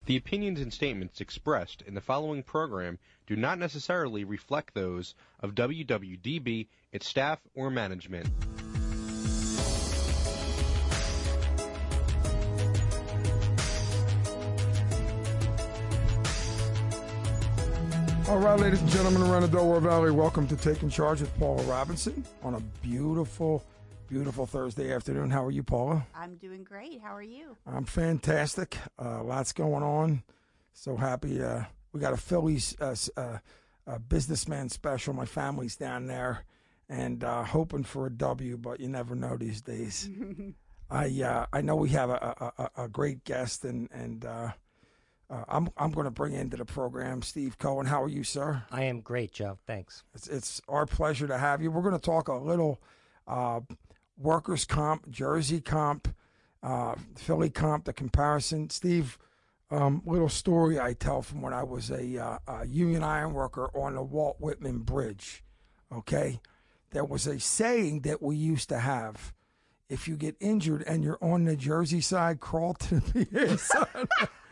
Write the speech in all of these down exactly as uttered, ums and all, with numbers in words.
The opinions and statements expressed in the following program do not necessarily reflect those of W W D B, its staff, or management. All right, ladies and gentlemen around the Delaware Valley, welcome to Taking Charge with Paula Robinson on a beautiful, beautiful Thursday afternoon. How are you, Paula? I'm doing great. How are you? I'm fantastic. Uh, lots going on. So happy. Uh, we got a Phillies uh, uh, uh, businessman special. My family's down there and uh, hoping for a W, but you never know these days. I uh, I know we have a, a, a great guest, and and uh, uh, I'm I'm going to bring into the program Steve Cohen. How are you, sir? I am great, Joe. Thanks. It's it's our pleasure to have you. We're going to talk a little uh, workers' comp, Jersey comp, uh, Philly comp, the comparison. Steve, um, little story I tell from when I was a, uh, a union iron worker on the Walt Whitman Bridge. Okay, there was a saying that we used to have: if you get injured and you're on the Jersey side, crawl to the P A side.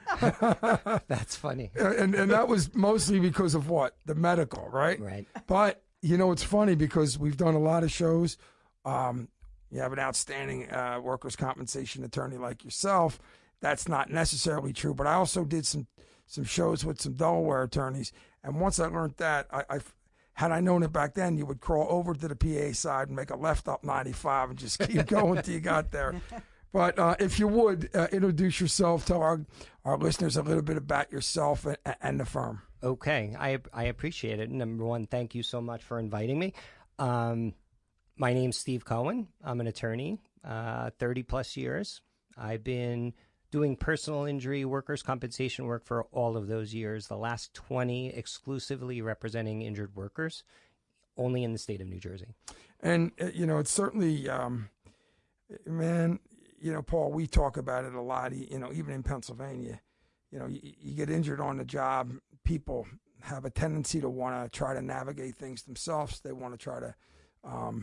That's funny. And and that was mostly because of what? The medical, right? Right. But, you know, it's funny because we've done a lot of shows. Um, you have an outstanding uh, workers' compensation attorney like yourself. That's not necessarily true. But I also did some, some shows with some Delaware attorneys. And once I learned that, I, I had I known it back then, you would crawl over to the P A side and make a left up ninety-five and just keep going until you got there. But uh, if you would, uh, introduce yourself, tell our, our listeners a little bit about yourself and, and the firm. Okay. I I appreciate it. Number one, thank you so much for inviting me. Um, my name's Steve Cohen. I'm an attorney, uh, thirty plus years. I've been doing personal injury workers' compensation work for all of those years, the last twenty exclusively representing injured workers, only in the state of New Jersey. And, uh, you know, it's certainly, um, man, you know, Paul, we talk about it a lot, you know, even in Pennsylvania. You know, you, you get injured on the job, people have a tendency to want to try to navigate things themselves. They want to try to, um,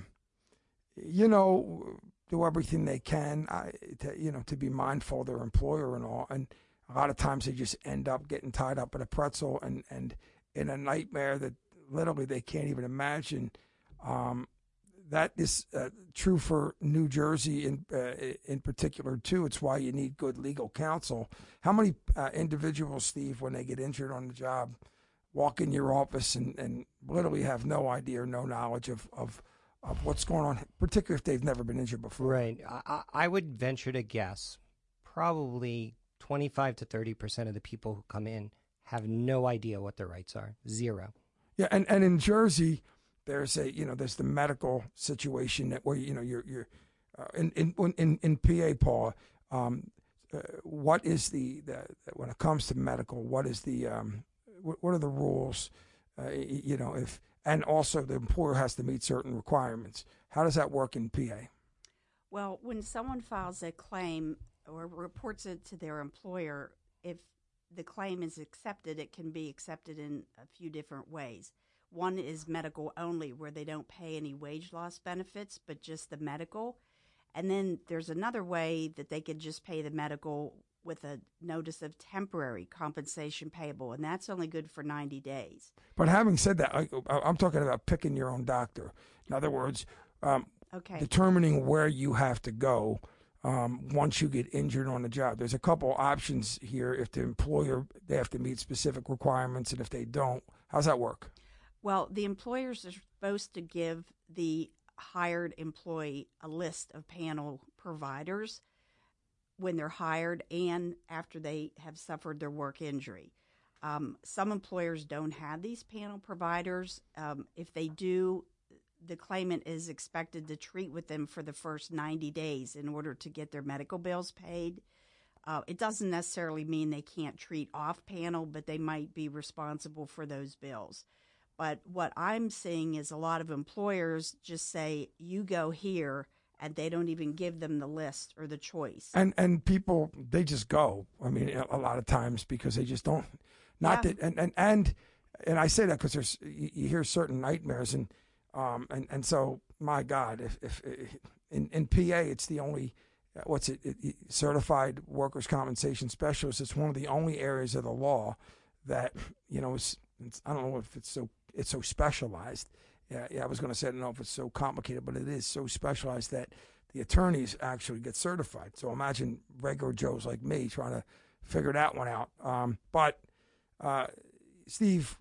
you know, do everything they can, uh, to, you know, to be mindful of their employer and all. And a lot of times they just end up getting tied up in a pretzel and, and in a nightmare that literally they can't even imagine. Um, That is uh, true for New Jersey in uh, in particular, too. It's why you need good legal counsel. How many uh, individuals, Steve, when they get injured on the job, walk in your office and, and literally have no idea or no knowledge of, of, of what's going on, particularly if they've never been injured before? Right. I, I would venture to guess probably twenty-five to thirty percent of the people who come in have no idea what their rights are. Zero. Yeah, and, and in Jersey, there's a, you know, there's the medical situation that where, you know, you're, you're uh, in, in, in, in P A, Paul, um, uh, what is the, the, when it comes to medical, what is the, um, what, what are the rules, uh, you know, if, and also the employer has to meet certain requirements. How does that work in P A? Well, when someone files a claim or reports it to their employer, if the claim is accepted, it can be accepted in a few different ways. One is medical only, where they don't pay any wage loss benefits, but just the medical. And then there's another way that they could just pay the medical with a notice of temporary compensation payable, and that's only good for ninety days. But having said that, I, I'm talking about picking your own doctor. In other words, um, okay. determining where you have to go um, once you get injured on the job. There's a couple options here. If the employer, they have to meet specific requirements, and if they don't, how's that work? Well, the employers are supposed to give the hired employee a list of panel providers when they're hired and after they have suffered their work injury. Um, some employers don't have these panel providers. Um, if they do, the claimant is expected to treat with them for the first ninety days in order to get their medical bills paid. Uh, it doesn't necessarily mean they can't treat off panel, but they might be responsible for those bills. But what I'm seeing is a lot of employers just say, you go here, and they don't even give them the list or the choice. And and people, they just go. I mean, a lot of times because they just don't. Not yeah. that, and, and, and, and I say that because there's, you, you hear certain nightmares, and um and, and so, my God, if, if in, in P A, it's the only what's it, it, it certified workers' compensation specialist. It's one of the only areas of the law that, you know, it's, it's, I don't know if it's so it's so specialized. Yeah, yeah I was going to say I don't know if it's so complicated, but it is so specialized that the attorneys actually get certified. So imagine regular Joes like me trying to figure that one out. Um, but uh, Steve,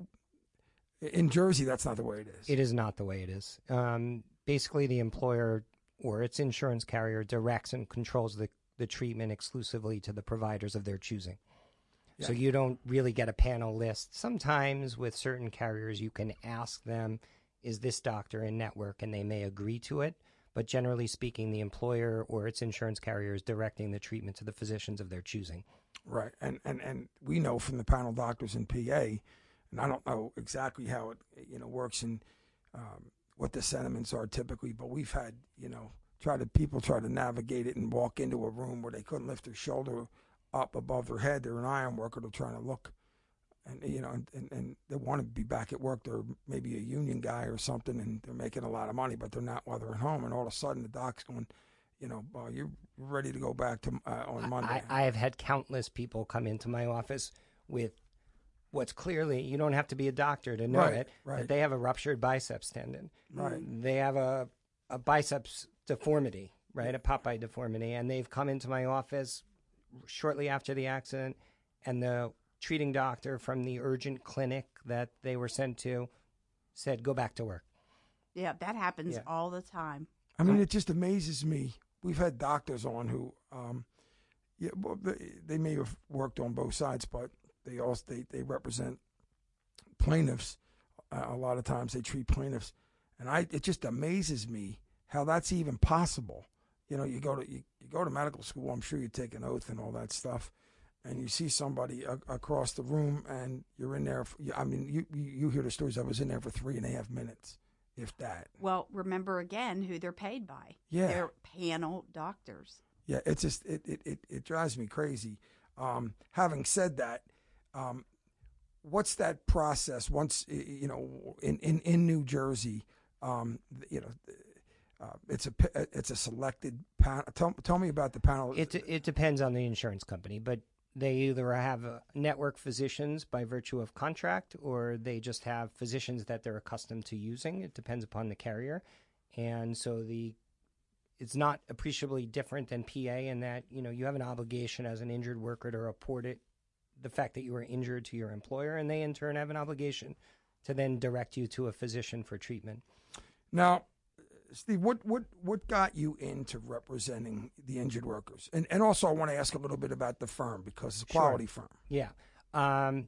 in Jersey, that's not the way it is. It is not the way it is. Um, basically, the employer or its insurance carrier directs and controls the, the treatment exclusively to the providers of their choosing. Yeah. So you don't really get a panel list. Sometimes with certain carriers, you can ask them, is this doctor in network? And they may agree to it. But generally speaking, the employer or its insurance carrier is directing the treatment to the physicians of their choosing. Right. And, and, and we know from the panel doctors in P A, and I don't know exactly how it you know works and um, what the sentiments are typically, but we've had, you know, try to people try to navigate it and walk into a room where they couldn't lift their shoulder up above their head. They're an iron worker. They're trying to look, and you know, and, and they want to be back at work. They're maybe a union guy or something, and they're making a lot of money, but they're not while they're at home. And all of a sudden, the doc's going, you know, oh, you're ready to go back to uh, on Monday. I, I have had countless people come into my office with what's clearly, you don't have to be a doctor to know right, it, right. but they have a ruptured biceps tendon. Right. They have a, a biceps deformity, right, a Popeye deformity, and they've come into my office shortly after the accident, and the treating doctor from the urgent clinic that they were sent to said, go back to work. Yeah, that happens Yeah. all the time. I mean, it just amazes me. We've had doctors on who, um, yeah, well, they, they may have worked on both sides, but they also they, they represent plaintiffs. Uh, a lot of times they treat plaintiffs, and I it just amazes me how that's even possible. You know, you go to you, you go to medical school. I'm sure you take an oath and all that stuff, and you see somebody a, across the room, and you're in there. For, I mean, you, you you hear the stories. I was in there for three and a half minutes, if that. Well, remember again who they're paid by. Yeah. They're panel doctors. Yeah, it's just it it, it, it drives me crazy. Um, having said that, um, what's that process once you know in, in, in New Jersey? Um, you know, uh, it's a it's a selected panel. Tell, tell me about the panel. It it depends on the insurance company, but they either have uh, network physicians by virtue of contract, or they just have physicians that they're accustomed to using. It depends upon the carrier, and so the it's not appreciably different than P A in that, you know, you have an obligation as an injured worker to report it, the fact that you were injured, to your employer, and they in turn have an obligation to then direct you to a physician for treatment. Now, Steve, what, what, what got you into representing the injured workers? And and also I want to ask a little bit about the firm, because it's a quality Sure. firm. Yeah. Um,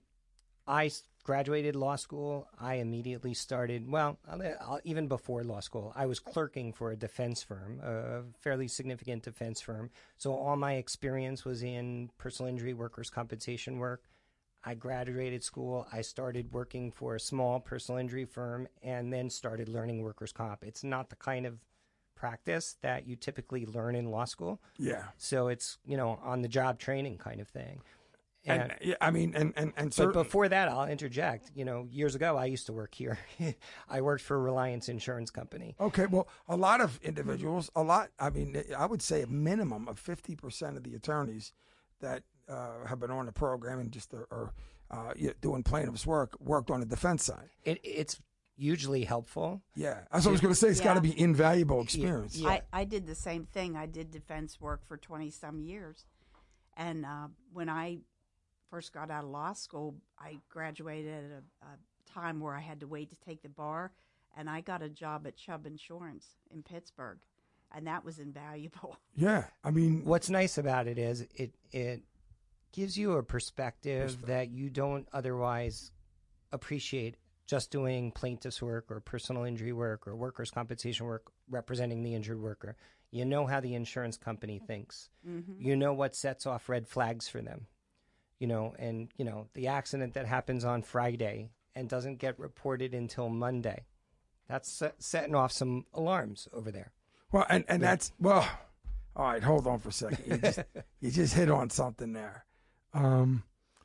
I graduated law school. I immediately started, well, I'll, even before law school, I was clerking for a defense firm, a fairly significant defense firm. So all my experience was in personal injury workers' compensation work. I graduated school. I started working for a small personal injury firm and then started learning workers' comp. It's not the kind of practice that you typically learn in law school. Yeah. So it's, you know, on-the-job training kind of thing. And, and yeah, I mean, and and and but before that, I'll interject. You know, years ago, I used to work here. I worked for Reliance Insurance Company. Okay, well, a lot of individuals, a lot. I mean, I would say a minimum of fifty percent of the attorneys that uh, have been on the program and just are, are uh, doing plaintiff's work worked on the defense side. It, it's hugely helpful. Yeah, as I was going to say, it's Yeah. got to be invaluable experience. Yeah. I, I did the same thing. I did defense work for twenty some years, and uh, when I first got out of law school, I graduated at a, a time where I had to wait to take the bar, and I got a job at Chubb Insurance in Pittsburgh, and that was invaluable. Yeah, I mean, What's nice about it is it it gives you a perspective that you don't otherwise appreciate just doing plaintiff's work or personal injury work or workers' compensation work representing the injured worker. You know how the insurance company thinks. Mm-hmm. You know what sets off red flags for them. You know, and, you know, the accident that happens on Friday and doesn't get reported until Monday, that's set, setting off some alarms over there. well, and, and that's, well, all right, hold on for a second. You just, you just hit on something there. Um,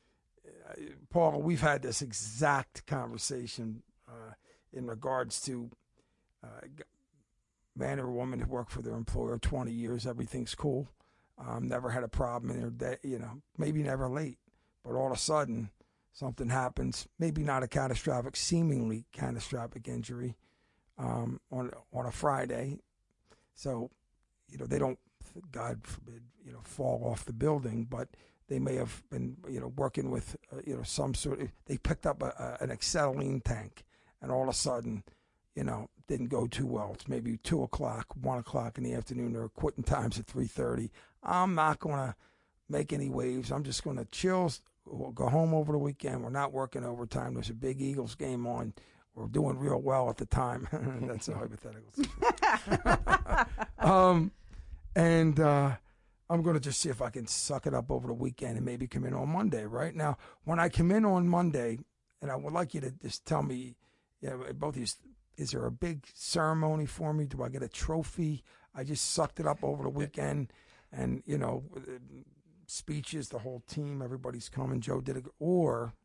Paul, we've had this exact conversation uh, in regards to uh, man or woman who worked for their employer twenty years, everything's cool. um, never had a problem in their day, you know, maybe never late, but all of a sudden something happens, maybe not a catastrophic, seemingly catastrophic injury um, on on a Friday. So, you know, they don't, God forbid, you know, fall off the building, but they may have been, you know, working with, uh, you know, some sort of, they picked up a, a, an acetylene tank, and all of a sudden, you know, didn't go too well. It's maybe two o'clock, one o'clock in the afternoon. Their quitting times at three thirty. I'm not going to make any waves. I'm just going to chill, we'll go home over the weekend. We're not working overtime. There's a big Eagles game on. We're doing real well at the time. That's a hypothetical. um, and uh, I'm going to just see if I can suck it up over the weekend and maybe come in on Monday. Right now, when I come in on Monday, and I would like you to just tell me, you know, both of you, is there a big ceremony for me? Do I get a trophy? I just sucked it up over the weekend, and you know, speeches, the whole team, everybody's coming. Joe did it, or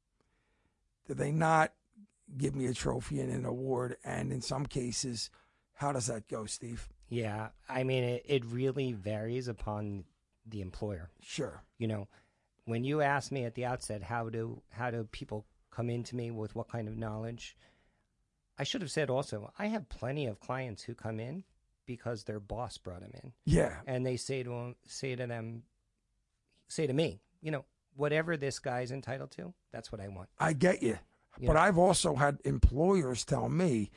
do they not give me a trophy and an award? And in some cases, how does that go, Steve? Yeah, I mean, it, it really varies upon the employer. Sure. You know, when you asked me at the outset, how do how do people come into me with what kind of knowledge? I should have said also, I have plenty of clients who come in because their boss brought them in. Yeah. And they say to them, say to them, say to me, you know, whatever this guy's entitled to, that's what I want. I get you. You but know? I've also had employers tell me,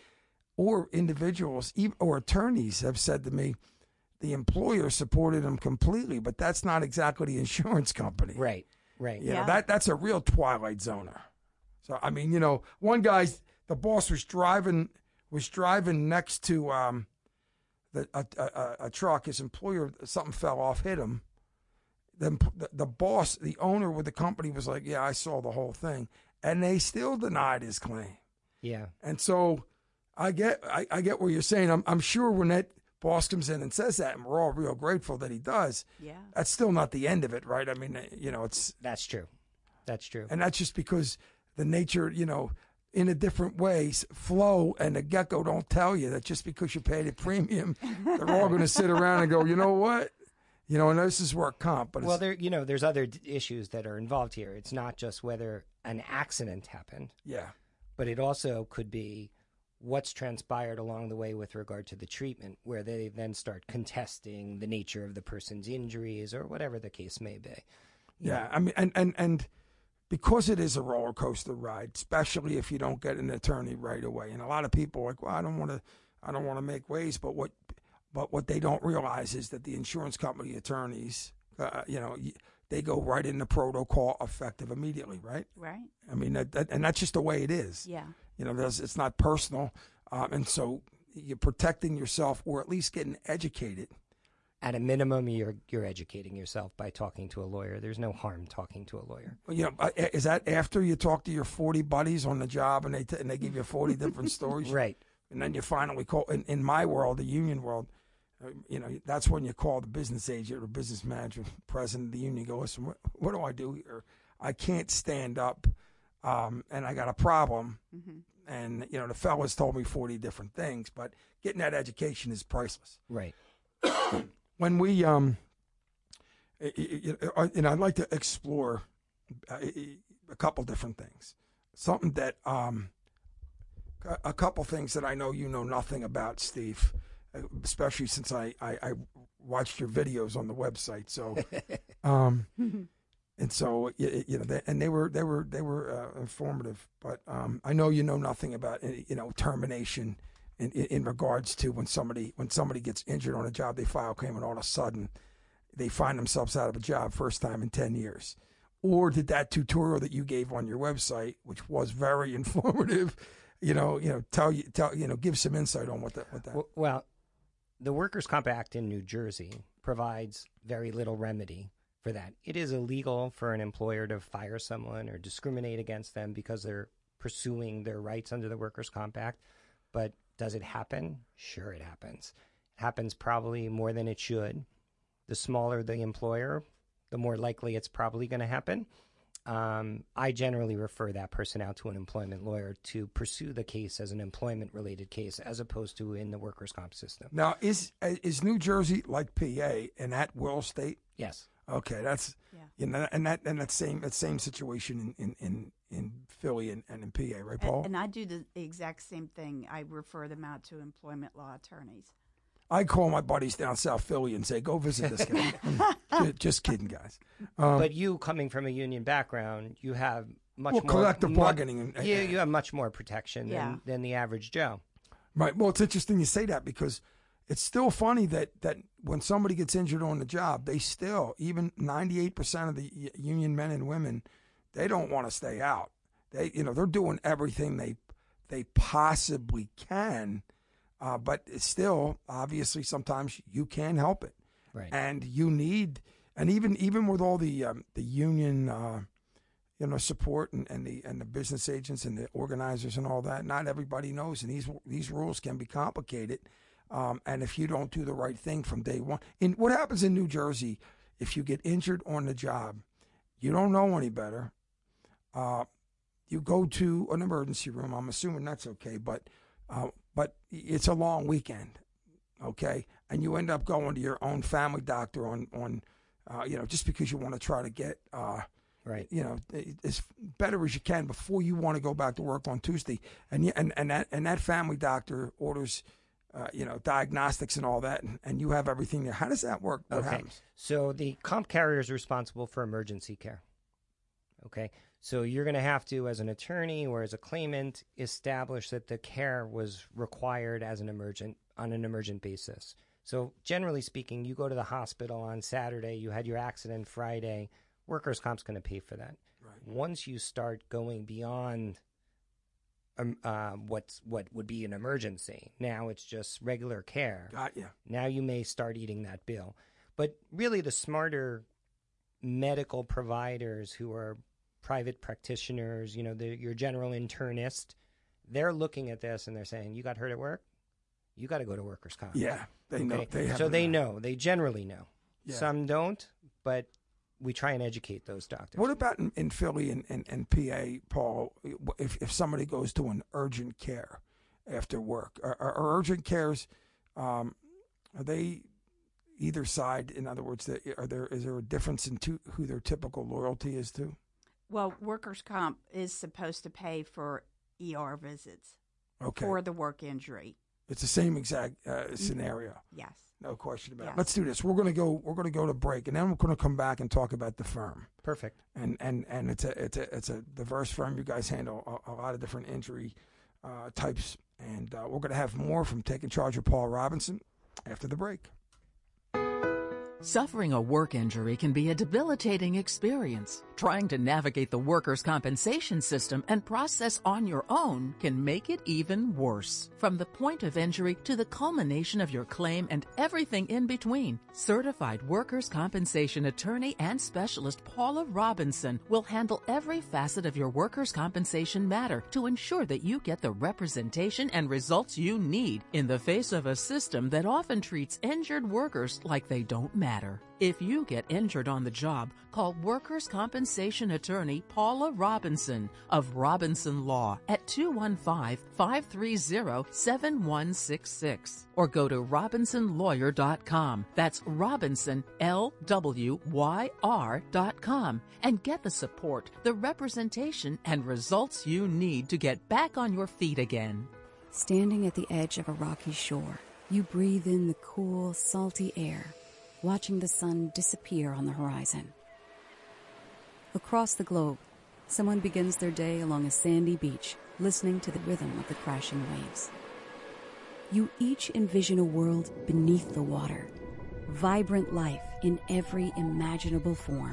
or individuals, or attorneys have said to me, the employer supported them completely, but that's not exactly the insurance company. Right, right. You Yeah. know, that, that's a real Twilight Zoner. So, I mean, you know, one guy's, the boss was driving was driving next to um, the a, a, a truck. His employer, something fell off, hit him. Then the, the boss, the owner with the company, was like, "Yeah, I saw the whole thing," and they still denied his claim. Yeah. And so, I get I, I get what you're saying. I'm I'm sure when that boss comes in and says that, and we're all real grateful that he does. Yeah. That's still not the end of it, right? I mean, you know, it's That's true. That's true. and that's just because the nature, you know, in a different ways, flow and the gecko don't tell you that just because you paid a premium, they're all going to sit around and go, you know what? You know, and this is work comp. But well, it's, there, you know, there's other d- issues that are involved here. It's not just whether an accident happened, yeah, but it also could be what's transpired along the way with regard to the treatment, where they then start contesting the nature of the person's injuries or whatever the case may be. You yeah. know? I mean, and, and, and because it is a roller coaster ride, especially if you don't get an attorney right away. And a lot of people are like, well, I don't want to, I don't want to make waves. But what, but what they don't realize is that the insurance company attorneys, uh, you know, they go right into protocol effective immediately, right? Right. I mean, that, that, and that's just the way it is. Yeah. You know, there's, it's not personal. Um, and so you're protecting yourself, or at least getting educated. At a minimum, you're you're educating yourself by talking to a lawyer. There's no harm talking to a lawyer. You know, uh, is that after you talk to your forty buddies on the job and they t- and they give you forty different stories? Right. And then you finally call, in, in my world, the union world, uh, you know, that's when you call the business agent or business manager, president of the union, go, listen, what, what do I do here? I can't stand up, um, and I got a problem. Mm-hmm. And, you know, the fellas told me forty different things, but getting that education is priceless. Right. When we, um, you know, I'd like to explore a couple different things. Something that, um, a couple things that I know you know nothing about, Steve, especially since I, I, I watched your videos on the website. So, um, and so, you know, they, and they were, they were, they were uh, informative, but um, I know you know nothing about, you know, termination. In, in regards to when somebody when somebody gets injured on a job, they file a claim, and all of a sudden they find themselves out of a job first time in ten years. Or did that tutorial that you gave on your website, which was very informative, you know, you know, tell you tell you know, give some insight on what that what that. Well, the Workers' Comp Act in New Jersey provides very little remedy for that. It is illegal for an employer to fire someone or discriminate against them because they're pursuing their rights under the Workers' Comp Act, but does it happen? Sure, it happens. It happens probably more than it should. The smaller the employer, the more likely it's probably going to happen. um, I generally refer that person out to an employment lawyer to pursue the case as an employment-related case as opposed to in the workers' comp system. Now, is is New Jersey like P A an at-will state? Yes. Okay, that's Yeah. you know, and that and that same that same situation in in, in, in Philly and, and in P A, right, Paul? And, and I do the exact same thing. I refer them out to employment law attorneys. I call my buddies down South Philly and say, "Go visit this guy." just, just kidding, guys. Um, But you, coming from a union background, you have much well, more collective mu- bargaining. And, You, you have much more protection Yeah. than, than the average Joe. Right. Well, it's interesting you say that because it's still funny that, that when somebody gets injured on the job, they still, even ninety-eight percent of the y- union men and women, they don't want to stay out. They, you know, they're doing everything they they possibly can, uh, but it's still, obviously, sometimes you can't help it, Right. and you need, and even even with all the um, the union, uh, you know, support and, and the and the business agents and the organizers and all that, not everybody knows, and these these rules can be complicated. Um, and if you don't do the right thing from day one, in what happens in New Jersey, if you get injured on the job, you don't know any better. Uh, you go to an emergency room. I'm assuming that's okay, but uh, but it's a long weekend, okay, and you end up going to your own family doctor on on, uh, you know, just because you want to try to get. Uh, Right. You know, as better as you can before you want to go back to work on Tuesday, and you, and and that and that family doctor orders, uh, you know, diagnostics and all that, and, and you have everything there. How does that work? What Okay. happens? So the comp carrier is responsible for emergency care. Okay. So you're going to have to, as an attorney or as a claimant, establish that the care was required as an emergent on an emergent basis. So generally speaking, you go to the hospital on Saturday, you had your accident Friday, workers' comp's going to pay for that. Right. Once you start going beyond um, uh, what's what would be an emergency, now it's just regular care. Got you. Now you may start eating that bill. But really the smarter medical providers who are private practitioners, you know, the, your general internist, they're looking at this and they're saying, you got hurt at work? You got to go to workers' comp. Yeah, they know. Okay? They have so to they know. They generally know. Yeah. Some don't, but we try and educate those doctors. What about in, in Philly and, and, and P A, Paul? If if somebody goes to an urgent care after work, are, are urgent cares, um, are they either side? In other words, are there is there a difference in to, who their typical loyalty is to? Well, workers' comp is supposed to pay for E R visits Okay, for the work injury. it's the same exact uh, scenario. Yes. No question about it. Yes. Let's do this. We're going to go. We're going to go to break, and then we're going to come back and talk about the firm. Perfect. And and and it's a it's a it's a diverse firm. You guys handle a, a lot of different injury uh, types, and uh, we're going to have more from Taking Charge of Paul Robinson after the break. Suffering a work injury can be a debilitating experience. Trying to navigate the workers' compensation system and process on your own can make it even worse. From the point of injury to the culmination of your claim and everything in between, certified workers' compensation attorney and specialist Paula Robinson will handle every facet of your workers' compensation matter to ensure that you get the representation and results you need in the face of a system that often treats injured workers like they don't matter. If you get injured on the job, call workers' compensation attorney Paula Robinson of Robinson Law at two one five, five three zero, seven one six six or go to robinson lawyer dot com. That's Robinson, L W Y R dot com, and get the support, the representation, and results you need to get back on your feet again. Standing at the edge of a rocky shore, you breathe in the cool, salty air, watching the sun disappear on the horizon. Across the globe, someone begins their day along a sandy beach, listening to the rhythm of the crashing waves. You each envision a world beneath the water, vibrant life in every imaginable form.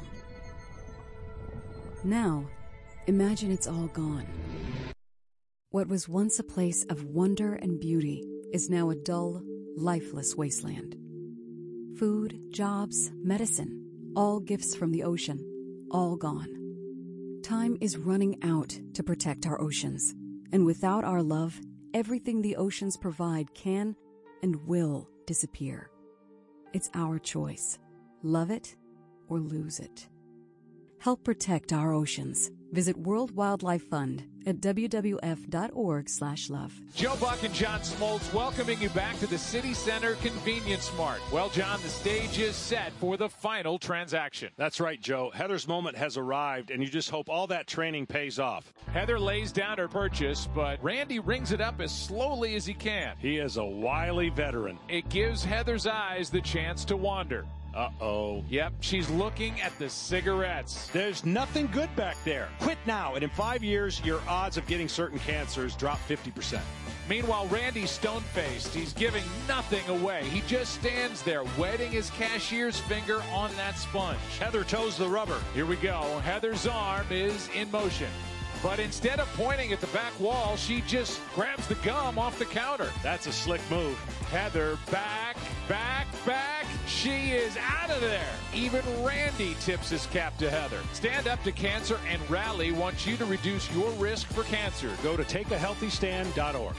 Now, imagine it's all gone. What was once a place of wonder and beauty is now a dull, lifeless wasteland. Food, jobs, medicine, all gifts from the ocean, all gone. Time is running out to protect our oceans, and without our love, everything the oceans provide can and will disappear. It's our choice. Love it or lose it. Help protect our oceans. Visit World Wildlife Fund at w w f dot org slash love. Joe Buck and John Smoltz welcoming you back to the City Center Convenience Mart. Well, John, the stage is set for the final transaction. That's right, Joe. Heather's moment has arrived, and you just hope all that training pays off. Heather lays down her purchase, but Randy rings it up as slowly as he can. He is a wily veteran. It gives Heather's eyes the chance to wander. Uh-oh. Yep, she's looking at the cigarettes. There's nothing good back there. Quit now, and in five years, your odds of getting certain cancers drop fifty percent. Meanwhile, Randy's stone-faced. He's giving nothing away. He just stands there, wetting his cashier's finger on that sponge. Heather toes the rubber. Here we go. Heather's arm is in motion. But instead of pointing at the back wall, she just grabs the gum off the counter. That's a slick move. Heather back, back, back. She is out of there. Even Randy tips his cap to Heather. Stand Up to Cancer and Rally wants you to reduce your risk for cancer. Go to take a healthy stand dot org.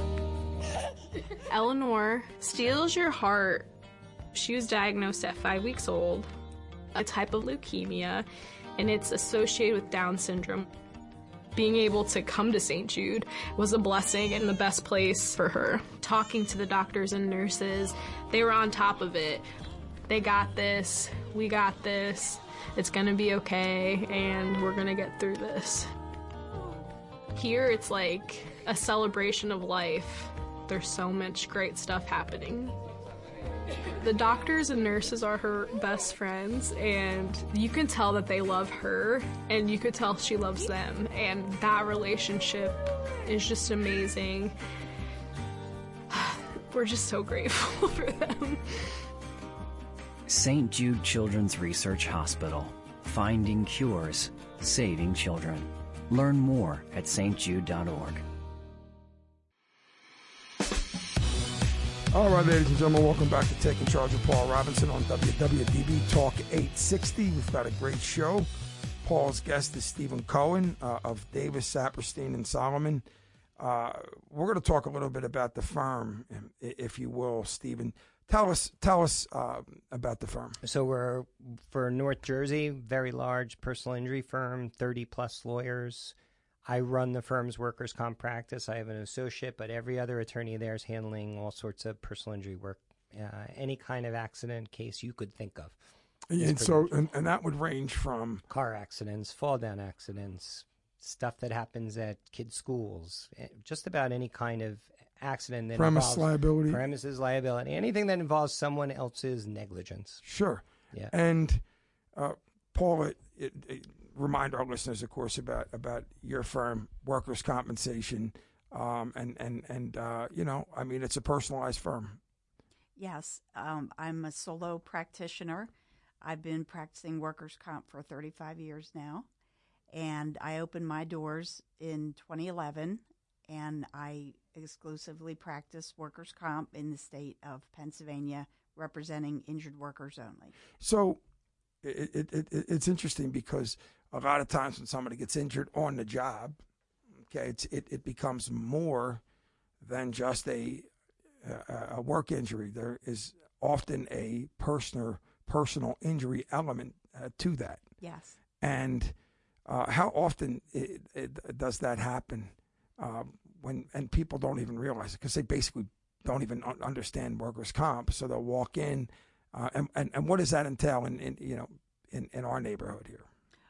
Eleanor steals your heart. She was diagnosed at five weeks old, a type of leukemia, and it's associated with Down syndrome. Being able to come to Saint Jude was a blessing and the best place for her. Talking to the doctors and nurses, they were on top of it. They got this, we got this, it's gonna be okay, and we're gonna get through this. Here it's like a celebration of life. There's so much great stuff happening. The doctors and nurses are her best friends, and you can tell that they love her, and you could tell she loves them, and that relationship is just amazing. We're just so grateful for them. Saint Jude Children's Research Hospital. Finding cures, saving children. Learn more at s t jude dot org. All right, ladies and gentlemen, welcome back to Taking Charge with Paul Robinson on W W D B Talk eight sixty. We've got a great show. Paul's guest is Stephen Cohen uh, of Davis, Saperstein, and Solomon. Uh, we're going to talk a little bit about the firm, if you will, Stephen. Tell us, tell us uh, about the firm. So we're, for North Jersey, very large personal injury firm, thirty plus lawyers. I run the firm's workers' comp practice. I have an associate, but every other attorney there is handling all sorts of personal injury work, uh, any kind of accident case you could think of. And so, and, and that would range from car accidents, fall down accidents, stuff that happens at kids' schools, just about any kind of accident that premise involves liability, premises liability, anything that involves someone else's negligence. Sure. Yeah. And uh, Paul, it, it, it, remind our listeners, of course, about about your firm, workers' compensation, um, and and and uh, you know, I mean, it's a personalized firm. Yes, um, I'm a solo practitioner. I've been practicing workers' comp for thirty-five years now, and I opened my doors in twenty eleven, and I exclusively practice workers' comp in the state of Pennsylvania, representing injured workers only. So it, it, it it's interesting because a lot of times when somebody gets injured on the job, okay, it's, it, it becomes more than just a, a, a work injury. There is often a personal personal injury element uh, to that. Yes. And uh, how often it, it, does that happen um, when and people don't even realize it because they basically don't even understand workers' comp, so they'll walk in. Uh, and, and, and what does that entail in, in you know in, in our neighborhood here?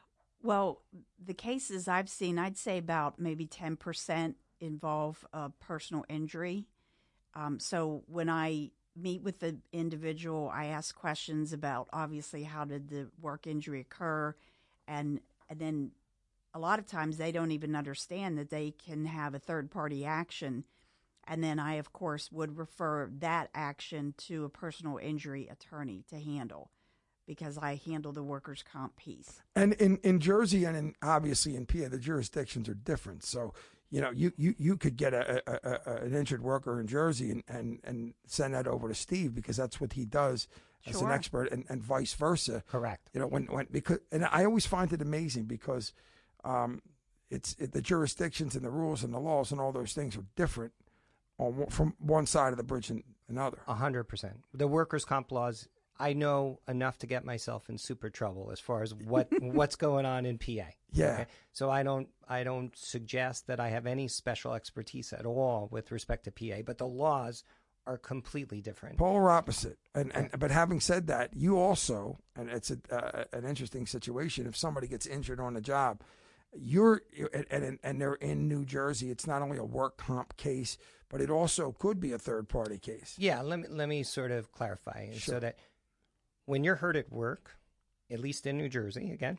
Well, the cases I've seen, I'd say about maybe ten percent involve uh, personal injury. Um, so when I meet with the individual, I ask questions about, obviously, how did the work injury occur? And, and then a lot of times they don't even understand that they can have a third-party action. And then I, of course, would refer that action to a personal injury attorney to handle, because I handle the workers' comp piece. And in, in Jersey and in, obviously in P A, the jurisdictions are different. So, you know, you, you, you could get a, a, a, an injured worker in Jersey and, and, and send that over to Steve because that's what he does as Sure. an expert, and, and vice versa. Correct. You know, when, when because and I always find it amazing because um, it's it, the jurisdictions and the rules and the laws and all those things are different on from one side of the bridge and another. A hundred percent. The workers' comp laws I know enough to get myself in super trouble as far as what what's going on in P A. Yeah. Okay? So I don't I don't suggest that I have any special expertise at all with respect to P A, but the laws are completely different. Polar opposite. And, and but having said that, you also, and it's a, uh, an interesting situation. If somebody gets injured on the job, you're and, and and they're in New Jersey. It's not only a work comp case, but it also could be a third party case. Yeah. Let me let me sort of clarify Sure. so that when you're hurt at work, at least in New Jersey, again,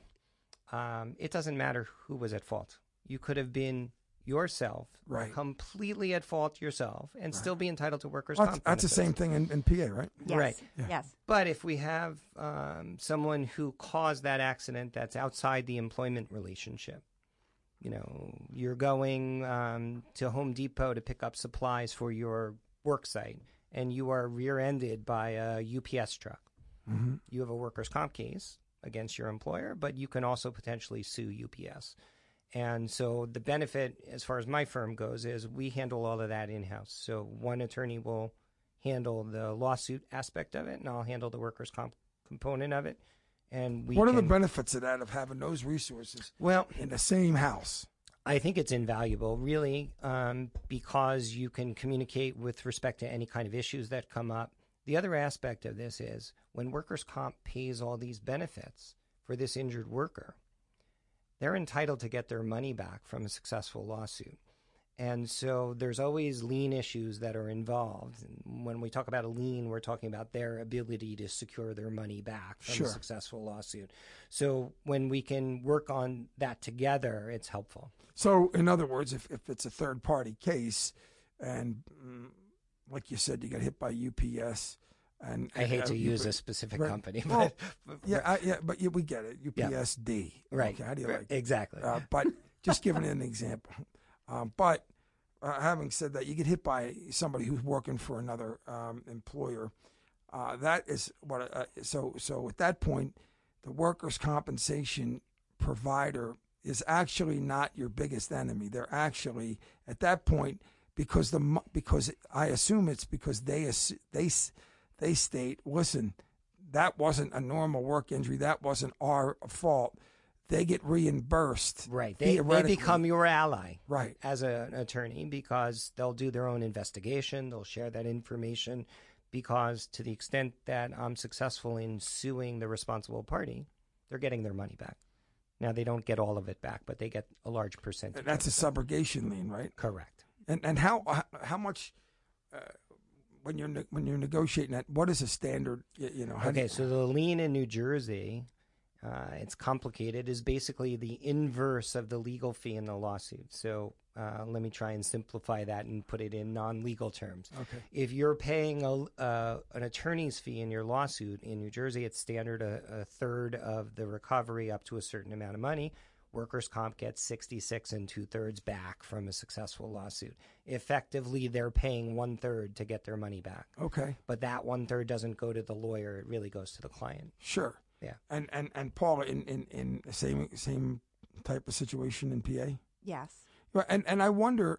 um, it doesn't matter who was at fault. You could have been yourself, right, completely at fault yourself, and right. still be entitled to workers' well, comp. That's, that's the same thing in, in P A, right? Yes. Right. Yeah. Yes. But if we have um, someone who caused that accident that's outside the employment relationship, you know, you're going um, to Home Depot to pick up supplies for your work site, and you are rear-ended by a U P S truck. Mm-hmm. You have a workers' comp case against your employer, but you can also potentially sue U P S. And so the benefit, as far as my firm goes, is we handle all of that in-house. So one attorney will handle the lawsuit aspect of it, and I'll handle the workers' comp component of it. And we what can, are the benefits of that, of having those resources well, in the same house? I think it's invaluable, really, um, because you can communicate with respect to any kind of issues that come up. The other aspect of this is when workers' comp pays all these benefits for this injured worker, they're entitled to get their money back from a successful lawsuit. And so there's always lien issues that are involved. And when we talk about a lien, we're talking about their ability to secure their money back from Sure. a successful lawsuit. So when we can work on that together, it's helpful. So, in other words, if, if it's a third-party case, and mm, like you said, you got hit by U P S, and, I hate uh, to you- use a specific right. company, but Well, yeah, I, yeah, but you, we get it. U P S D, Yeah. Right. Okay, how do you Right. like that? Exactly. Uh, but just giving an example. Um, but uh, having said that, you get hit by somebody who's working for another um, employer. Uh, that is what. Uh, so, so at that point, the workers' compensation provider is actually not your biggest enemy. They're actually at that point because the mo- because I assume it's because they ass- they s- they state, listen, that wasn't a normal work injury. That wasn't our fault. They get reimbursed. Right. They, they theoretically. become your ally. Right. As a, an attorney, because they'll do their own investigation. They'll share that information because to the extent that I'm successful in suing the responsible party, they're getting their money back. Now, they don't get all of it back, but they get a large percentage. And that's a subrogation lien, right? Correct. And and how how much uh, when you're ne- when you're negotiating that? What is a standard? y- You know. How do Okay, you- so the lien in New Jersey, uh, it's complicated, is basically the inverse of the legal fee in the lawsuit. So uh, let me try and simplify that and put it in non-legal terms. Okay. If you're paying a, uh, an attorney's fee in your lawsuit in New Jersey, it's standard a, a third of the recovery up to a certain amount of money. Workers' comp gets sixty-six and two-thirds back from a successful lawsuit. Effectively, they're paying one-third to get their money back. Okay. But that one-third doesn't go to the lawyer. It really goes to the client. Sure. Yeah. And and and Paula, in in in the same same type of situation in P A. Yes. Well, And and I wonder,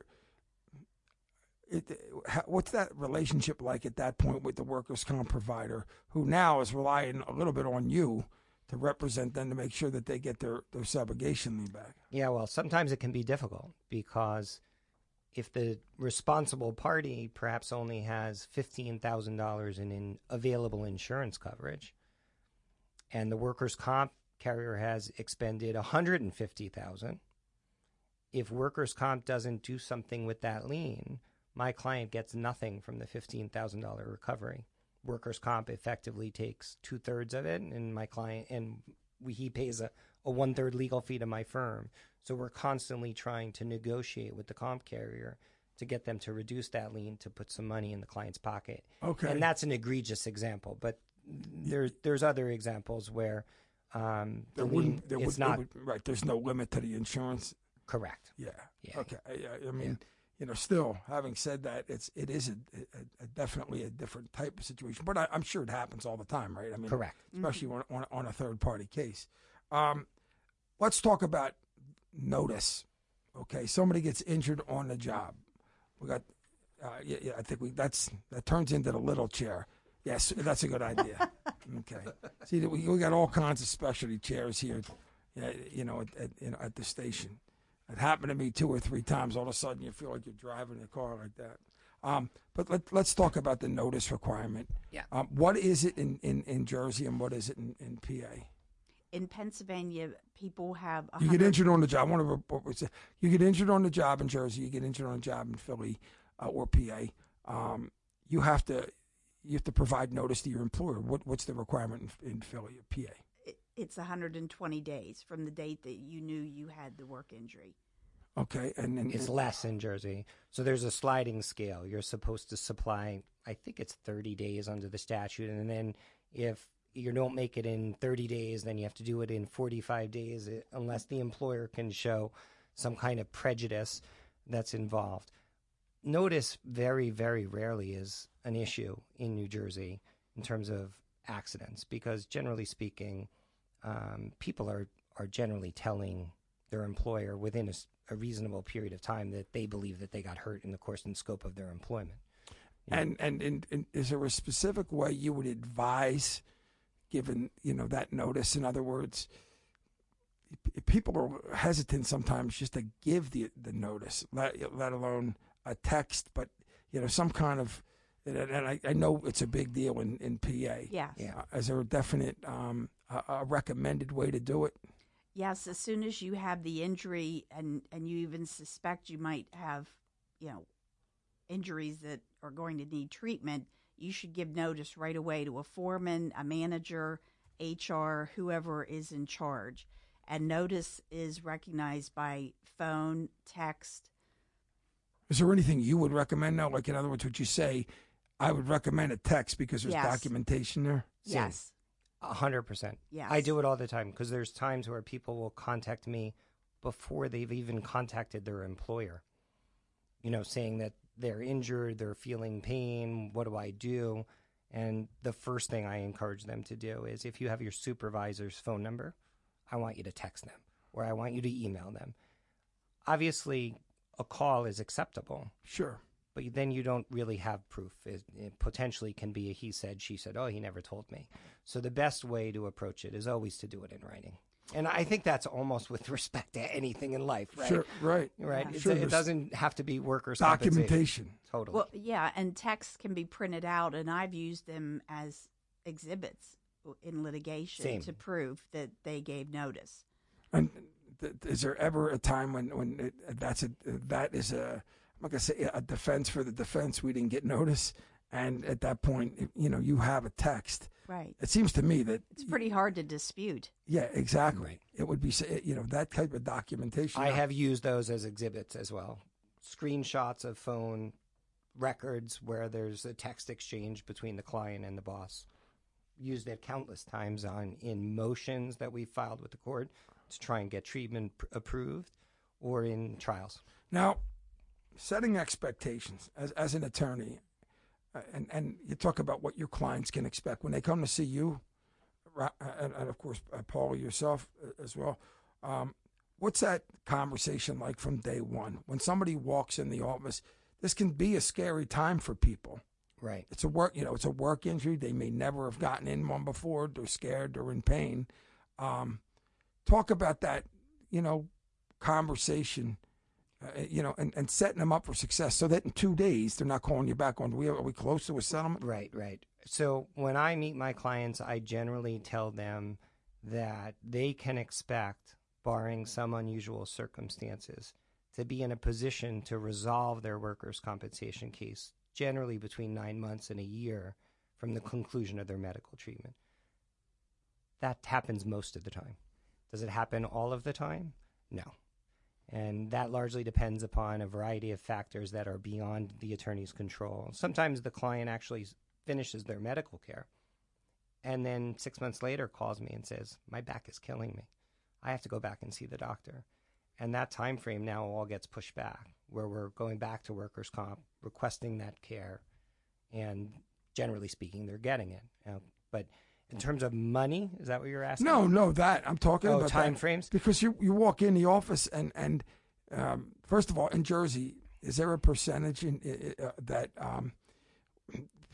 it, how, what's that relationship like at that point with the workers' comp provider, who now is relying a little bit on you to represent them to make sure that they get their, their subrogation lien back? Yeah, well, sometimes it can be difficult because if the responsible party perhaps only has fifteen thousand dollars in, in available insurance coverage and the workers' comp carrier has expended one hundred fifty thousand dollars, if workers' comp doesn't do something with that lien, my client gets nothing from the fifteen thousand dollars recovery. Workers' comp effectively takes two-thirds of it, and my client and we, he pays a, a one-third legal fee to my firm. So we're constantly trying to negotiate with the comp carrier to get them to reduce that lien to put some money in the client's pocket. Okay. And that's an egregious example, but there's there's other examples where um, the There lien wouldn't. There it's would, it not would- right. There's no limit to the insurance. correct. Yeah. Yeah. Okay. I, I- I mean, you know, still having said that, it's it is a, a, a definitely a different type of situation, but I, I'm sure it happens all the time, right? I mean, Correct. especially on, on on a third party case. Um, let's talk about notice. Okay, somebody gets injured on the job. We got. Uh, yeah, yeah, I think we that's that turns into the little chair. Yes, that's a good idea. Okay. See, we, we got all kinds of specialty chairs here, uh, you know, at, at, you know, at the station. It happened to me two or three times. All of a sudden, you feel like you're driving a car like that. Um, but let, let's talk about the notice requirement. Yeah. Um, what is it in, in, in Jersey and what is it in, in P A? In Pennsylvania, people have. You get injured on the job. I want to report. You get injured on the job in Jersey. You get injured on the job in Philly uh, or P A. Um, you have to you have to provide notice to your employer. What what's the requirement in, in Philly or P A? It, it's one hundred twenty days from the date that you knew you had the work injury. Okay, and then it's less in Jersey. So there's a sliding scale. You're supposed to supply, I think it's thirty days under the statute, and then if you don't make it in thirty days, then you have to do it in forty-five days, unless the employer can show some kind of prejudice that's involved. Notice very, very rarely is an issue in New Jersey in terms of accidents, because generally speaking, um, people are, are generally telling their employer within a, a reasonable period of time that they believe that they got hurt in the course and scope of their employment. You and, and and and is there a specific way you would advise, given you know that notice? In other words, people are hesitant sometimes just to give the the notice, let, let alone a text, but you know some kind of. And I, I know it's a big deal in, in P A. Yes. Yeah. Uh, is there a definite um, a, a recommended way to do it? Yes, as soon as you have the injury and, and you even suspect you might have, you know, injuries that are going to need treatment, you should give notice right away to a foreman, a manager, H R, whoever is in charge. And notice is recognized by phone, text. Is there anything you would recommend now? Like, in other words, would you say, I would recommend a text because there's Yes. documentation there? Yes. A hundred percent. Yes. I do it all the time because there's times where people will contact me before they've even contacted their employer, you know, saying that they're injured, they're feeling pain, what do I do? And the first thing I encourage them to do is if you have your supervisor's phone number, I want you to text them or I want you to email them. Obviously, a call is acceptable. Sure. But then you don't really have proof. It, it potentially can be a he said, she said, oh, he never told me. So the best way to approach it is always to do it in writing. And I think that's almost with respect to anything in life, right? Sure, right. Right. Yeah. It's, Sure, it there's doesn't have to be workers' documentation. Totally. Well, yeah, and texts can be printed out, and I've used them as exhibits in litigation Same. to prove that they gave notice. And th- is there ever a time when, when it, that's a, that is a, I'm not going to say a defense for the defense, we didn't get notice, and at that point, you know, you have a text. Right. It seems to me that... It's pretty hard to dispute. Yeah, exactly. Right. It would be, you know, that type of documentation. I have used those as exhibits as well. Screenshots of phone records where there's a text exchange between the client and the boss. Used it countless times on in motions that we filed with the court to try and get treatment pr- approved or in trials. Now, setting expectations as as an attorney, uh, and, and you talk about what your clients can expect when they come to see you, uh, and, and of course, uh, Paul, yourself uh, as well. Um, what's that conversation like from day one? When somebody walks in the office, this can be a scary time for people. Right. It's a work, you know, it's a work injury. They may never have gotten in one before. They're scared. They're in pain. Um, talk about that, you know, conversation, uh, you know, and, and setting them up for success so that in two days they're not calling you back on, are we, are we close to a settlement? Right, right. So when I meet my clients, I generally tell them that they can expect, barring some unusual circumstances, to be in a position to resolve their workers' compensation case generally between nine months and a year from the conclusion of their medical treatment. That happens most of the time. Does it happen all of the time? No. And that largely depends upon a variety of factors that are beyond the attorney's control. Sometimes the client actually finishes their medical care and then six months later calls me and says, my back is killing me. I have to go back and see the doctor. And that time frame now all gets pushed back, where we're going back to workers' comp, requesting that care, and generally speaking, they're getting it. You know, but in terms of money, is that what you're asking? No, no, that I'm talking oh, about time that. frames. Because you you walk in the office and and um, first of all, in Jersey, is there a percentage in uh, that um,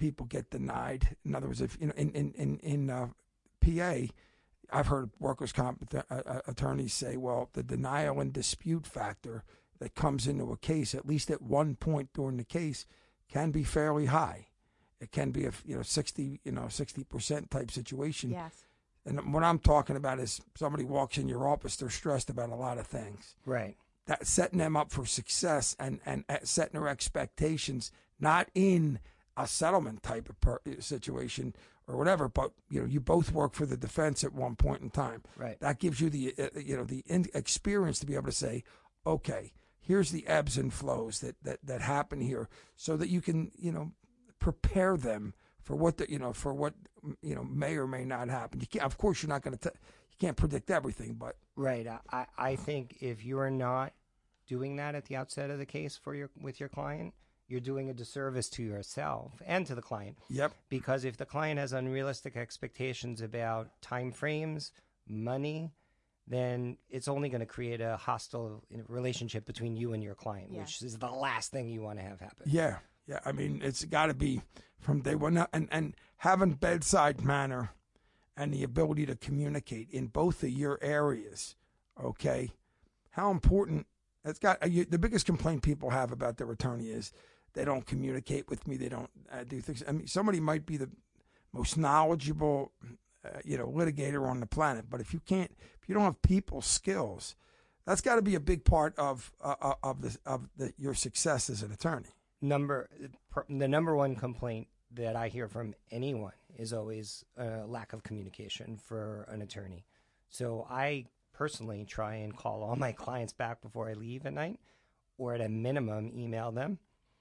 people get denied. In other words, if you know, in in in, in uh, P A, I've heard workers' comp uh, attorneys say, well, the denial and dispute factor that comes into a case, at least at one point during the case, can be fairly high. It can be a you know sixty you know sixty percent type situation. Yes. And what I'm talking about is somebody walks in your office, they're stressed about a lot of things. Right. That setting them up for success and and setting their expectations, not in a settlement type of per- situation or whatever, but you know you both work for the defense at one point in time. Right. That gives you the uh, you know the in- experience to be able to say, okay, here's the ebbs and flows that that that happen here, so that you can you know prepare them for what the, you know for what you know may or may not happen. You can't, of course, you're not going to you can't predict everything, but right. I I think if you are not doing that at the outset of the case for your with your client, you're doing a disservice to yourself and to the client. Yep. Because if the client has unrealistic expectations about time frames, money, then it's only going to create a hostile relationship between you and your client, Yeah. which is the last thing you want to have happen. yeah, yeah. I mean, it's got to be from day one, and and having bedside manner and the ability to communicate in both of your areas. Okay, how important. It's got uh, you, the biggest complaint people have about their attorney is they don't communicate with me. They don't uh, do things. I mean, somebody might be the most knowledgeable, uh, you know, litigator on the planet, but if you can't, if you don't have people skills, that's got to be a big part of uh, of the of the, your success as an attorney. Number the number one complaint that I hear from anyone is always a lack of communication for an attorney. So I personally try and call all my clients back before I leave at night, or at a minimum email them,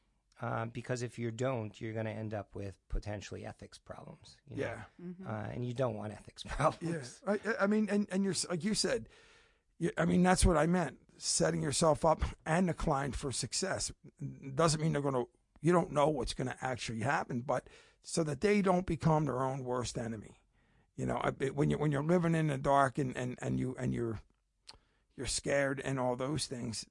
uh, because if you don't, you're going to end up with potentially ethics problems. You know? Yeah, Mm-hmm. uh, and you don't want ethics problems. yeah. I, I mean, and and you're like you said, you, I mean that's what I meant. Setting yourself up and the client for success doesn't mean they're going to. You don't know what's going to actually happen, but so that they don't become their own worst enemy. You know, when you when you're living in the dark and, and, and you and you're you're scared and all those things,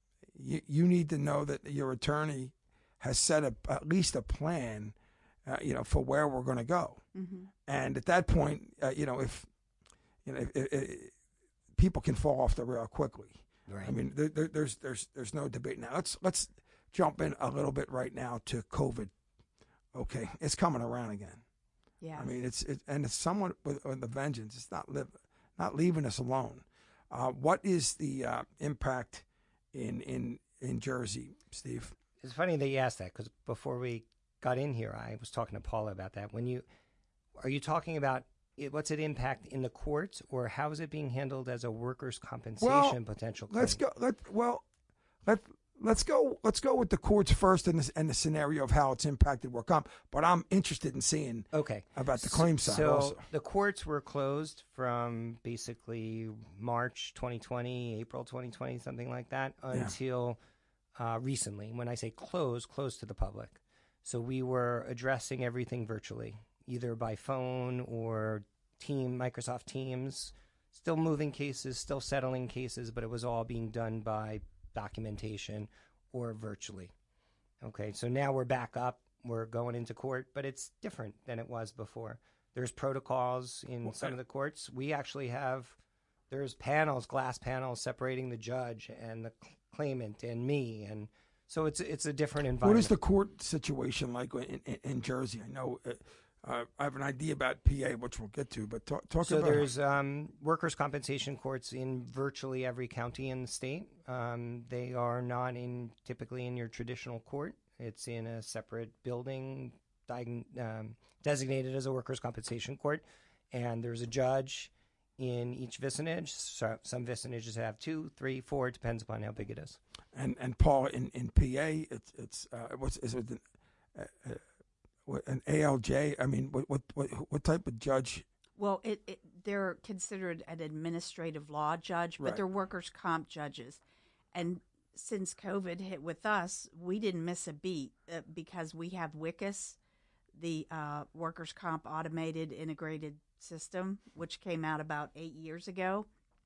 you you need to know that your attorney has set a, at least a plan, uh, you know, for where we're going to go. Mm-hmm. And at that point, uh, you know, if you know, if, if, if people can fall off the rail quickly. Right. I mean, there, there, there's there's there's no debate now. Let's let's jump in a little bit right now to COVID. Okay, it's coming around again. Yeah. I mean, it's it, and it's somewhat with, with a vengeance. It's not live, not leaving us alone. Uh, what is the uh, impact in in in Jersey, Steve? It's funny that you asked that, because before we got in here, I was talking to Paula about that. When you are you talking about it, what's it impact in the courts, or how is it being handled as a workers' compensation well, potential claim? Let's go. Let well, let let's go. Let's go with the courts first, and the, and the scenario of how it's impacted work comp. But I'm interested in seeing okay about the claim side so also. The courts were closed from basically March twenty twenty, April twenty twenty, something like that, until yeah. uh, recently. When I say closed, closed to the public. So we were addressing everything virtually, either by phone or team, Microsoft Teams, still moving cases, still settling cases, but it was all being done by documentation or virtually. Okay, so now we're back up. We're going into court, but it's different than it was before. There's protocols in well, some of the courts. We actually have, there's panels, glass panels separating the judge and the claimant and me, and so it's it's a different environment. What is the court situation like in, in, in Jersey? I know uh, uh, I have an idea about P A, which we'll get to, but talk, talk so about. So there's um, workers' compensation courts in virtually every county in the state. Um, they are not in typically in your traditional court. It's in a separate building diag- um, designated as a workers' compensation court, and there's a judge in each vicinage. So some vicinages have two, three, four. It depends upon how big it is. And and Paul, in, in P A, it's it's uh, what's is it an, uh, uh, what, an A L J? I mean, what what what, what type of judge? Well, it, it they're considered an administrative law judge, but Right. they're workers' comp judges. And since COVID hit with us, we didn't miss a beat uh, because we have WICAS, the uh, workers' comp automated integrated system, which came out about eight years ago.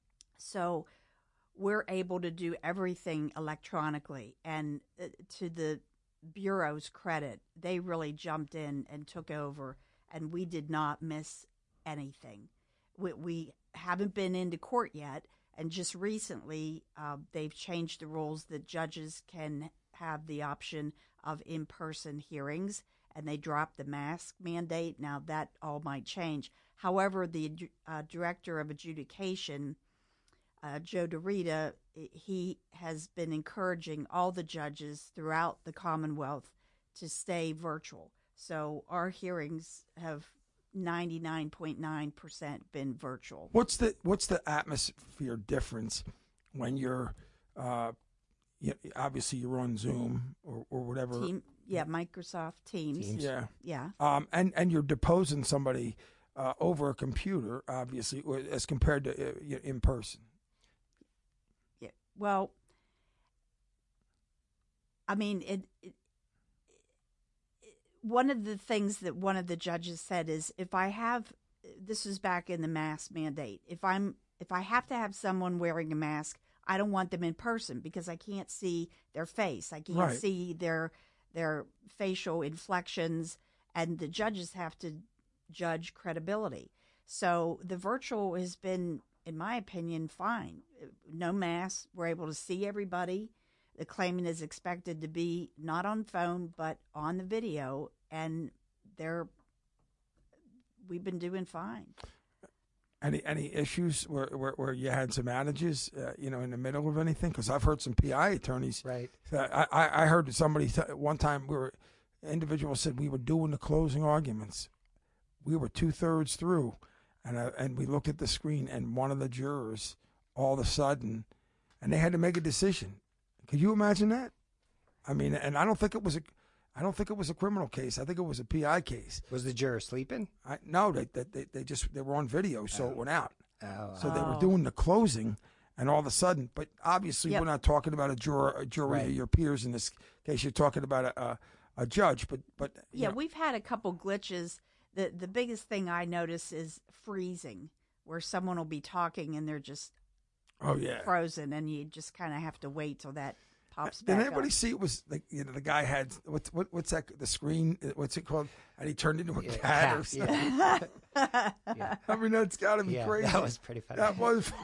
So we're able to do everything electronically. And uh, to the Bureau's credit, they really jumped in and took over, and we did not miss anything. We, we haven't been into court yet, and just recently uh, they've changed the rules that judges can have the option of in-person hearings, and they dropped the mask mandate. Now that all might change. However, the uh, director of adjudication, uh, Joe DeRita, he has been encouraging all the judges throughout the Commonwealth to stay virtual. So our hearings have ninety-nine point nine percent been virtual. What's the what's the atmosphere difference when you're uh, you, obviously you're on Zoom or, or whatever? Team, yeah, Microsoft Teams. Teams. Yeah, yeah. Um, and and you're deposing somebody uh, over a computer, obviously, as compared to uh, in person. Yeah. Well, I mean, it, it, it. One of the things that one of the judges said is, if I have, this is back in the mask mandate. If I'm, if I have to have someone wearing a mask, I don't want them in person because I can't see their face. I can't Right. see their their facial inflections, and the judges have to judge credibility. So the virtual has been, in my opinion, fine. No masks. We're able to see everybody. The claimant is expected to be not on phone, but on the video, and they're, we've been doing fine. Any any issues where, where, where you had some outages, uh, you know, in the middle of anything? Because I've heard some P I attorneys. Right. I, I, I heard somebody t- one time we were, an individual said we were doing the closing arguments. We were two thirds through, and I, and we looked at the screen, and one of the jurors, all of a sudden, and they had to make a decision. Could you imagine that? I mean, and I don't think it was a, I don't think it was a criminal case. I think it was a P I case. Was the juror sleeping? I, no, they, they they just they were on video, so Oh. it went out. Oh. So they were Oh. doing the closing, and all of a sudden, but obviously Yep. we're not talking about a juror, a jury, Right. or your peers in this case. You're talking about a a, a judge, but but you Yeah, know, we've had a couple glitches. The the biggest thing I notice is freezing, where someone will be talking and they're just oh yeah. frozen, and you just kind of have to wait till that pops Did back anybody up. see it was like, you know, the guy had what's what, what's that, the screen, what's it called, and he turned into a Yeah, cat cat, or something. yeah. Yeah. I mean, that's got to be Yeah, crazy. that was pretty funny. That was.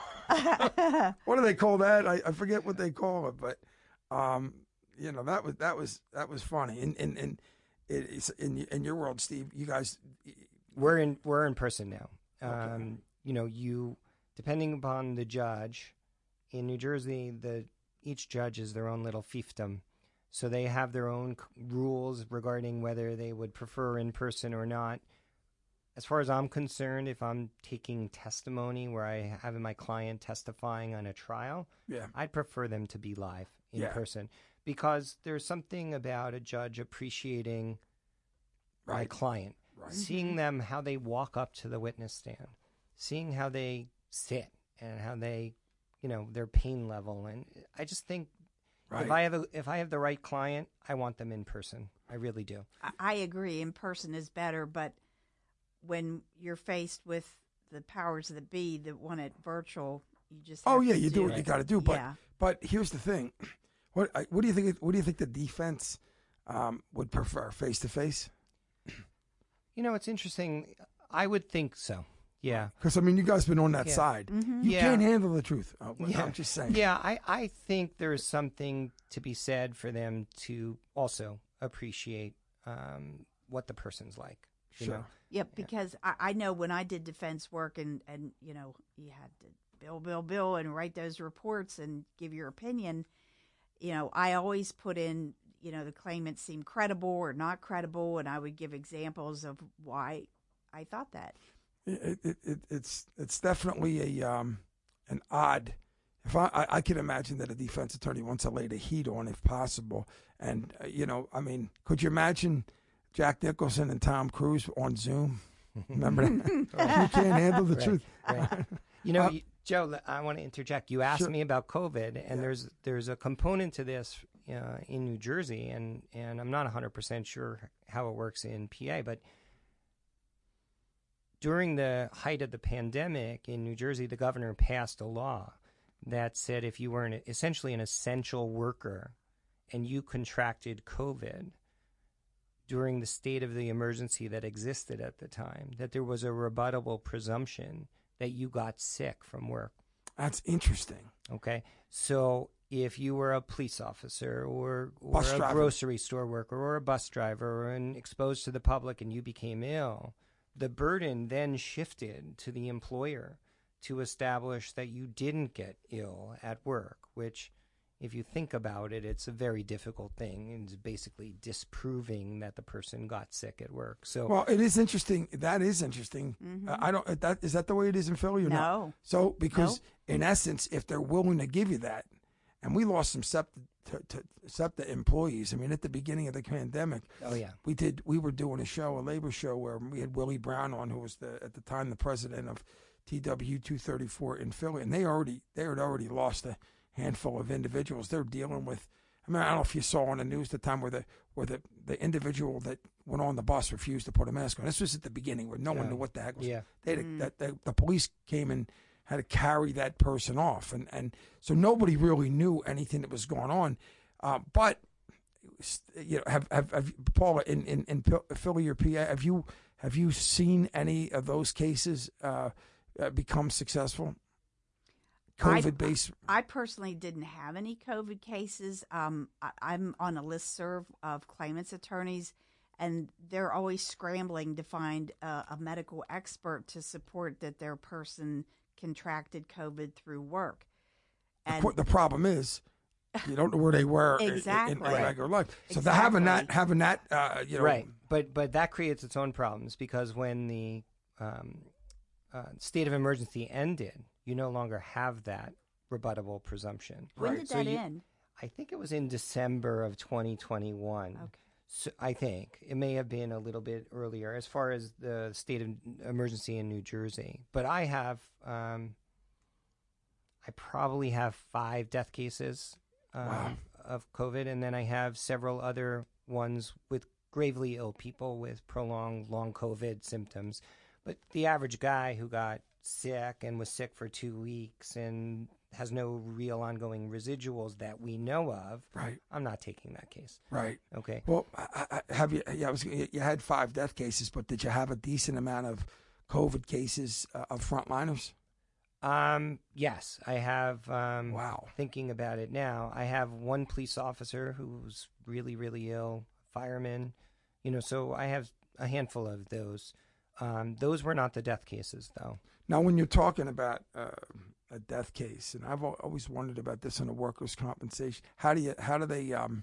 What do they call that? I, I forget what they call it, but um, you know, that was that was that was funny. And and and it, it's in in your world, Steve. You guys, We're in we're in person now. Okay. Um, you know, you depending upon the judge in New Jersey, the each judge is their own little fiefdom, so they have their own c- rules regarding whether they would prefer in person or not. As far as I'm concerned, if I'm taking testimony where I have my client testifying on a trial, yeah, I'd prefer them to be live in Yeah. person, because there's something about a judge appreciating my Right. client, right. seeing them, how they walk up to the witness stand, seeing how they sit and how they, you know, their pain level. And I just think Right. if I have a, if I have the right client, I want them in person. I really do. I- I agree. In person is better, but when you're faced with the powers that be that want it virtual, you just Oh have yeah, to you do what it. you got to do. But yeah. but here's the thing. What I- what do you think? What do you think the defense um, would prefer, face to face? You know, it's interesting. I would think so. Yeah. Because I mean, you guys been on that Yeah. side. Mhm. You Yeah. can't handle the truth. Oh, well, Yeah. I'm just saying. Yeah, I, I think there's something to be said for them to also appreciate um, what the person's like. You Sure. know? Yep, because I, I know when I did defense work, and, and you know, you had to bill, bill, bill, and write those reports and give your opinion. You know, I always put in, you know, the claimant seemed credible or not credible, and I would give examples of why I thought that. It, it, it, it's it's definitely a um, an odd. If I, I I can imagine that a defense attorney wants to lay the heat on if possible, and uh, you know, I mean, could you imagine Jack Nicholson and Tom Cruise on Zoom? Remember that? You can't handle the Right, truth. right. You know, Uh, you, Joe, I want to interject. You asked Sure. me about COVID, and Yeah. there's there's a component to this uh, in New Jersey, and, and I'm not one hundred percent sure how it works in P A, but during the height of the pandemic in New Jersey, the governor passed a law that said if you were an, essentially an essential worker and you contracted COVID during the state of the emergency that existed at the time, that there was a rebuttable presumption that you got sick from work. That's interesting. Okay. So if you were a police officer or, or Bus a driver. grocery store worker or a bus driver and exposed to the public and you became ill, the burden then shifted to the employer to establish that you didn't get ill at work, which, if you think about it, it's a very difficult thing. It's basically disproving that the person got sick at work. So, well, it is interesting. That is interesting. Mm-hmm. Uh, I don't. That is that the way it is in Philly? Or No. not? So because No. in essence, if they're willing to give you that, and we lost some SEPTA, to, to, SEPTA employees. I mean, at the beginning of the pandemic, oh yeah, we did. We were doing a show, a labor show, where we had Willie Brown on, who was the at the time the president of T W two thirty-four in Philly, and they already they had already lost a handful of individuals. They're dealing with. I mean, I don't know if you saw on the news the time where the where the, the individual that went on the bus refused to put a mask on. This was at the beginning where no one Oh. knew what the heck was. Yeah. They had a, Mm. that, that the police came and had to carry that person off, and and so nobody really knew anything that was going on. Uh, but you know, have have, have Paula in, in in Philly or P A, have you have you seen any of those cases uh, uh, become successful? COVID based. I personally didn't have any COVID cases. Um, I, I'm on a listserv of claimants attorneys, and they're always scrambling to find a, a medical expert to support that their person contracted COVID through work. And The, the problem is, you don't know where they were in- Exactly. in, in regular life. So Exactly. they're having that, having that, uh, you know, right. But but that creates its own problems because when the um, uh, state of emergency ended, you no longer have that rebuttable presumption. when Right. did So that you- end? I think it was in December of twenty twenty-one. Okay. So I think it may have been a little bit earlier as far as the state of emergency in New Jersey. But I have, um, I probably have five death cases um, Wow. of COVID, and then I have several other ones with gravely ill people with prolonged long COVID symptoms. But the average guy who got sick and was sick for two weeks and has no real ongoing residuals that we know of, Right. I'm not taking that case. Right. Okay. Well, I, I, have you? Yeah, I was. You had five death cases, but did you have a decent amount of COVID cases uh, of frontliners? Um, yes, I have. Um, Wow. Thinking about it now, I have one police officer who's really, really ill, fireman, you know, so I have a handful of those. Um, those were not the death cases, though. Now, when you're talking about uh, a death case, and I've al- always wondered about this in a workers' compensation, how do you, how do they um,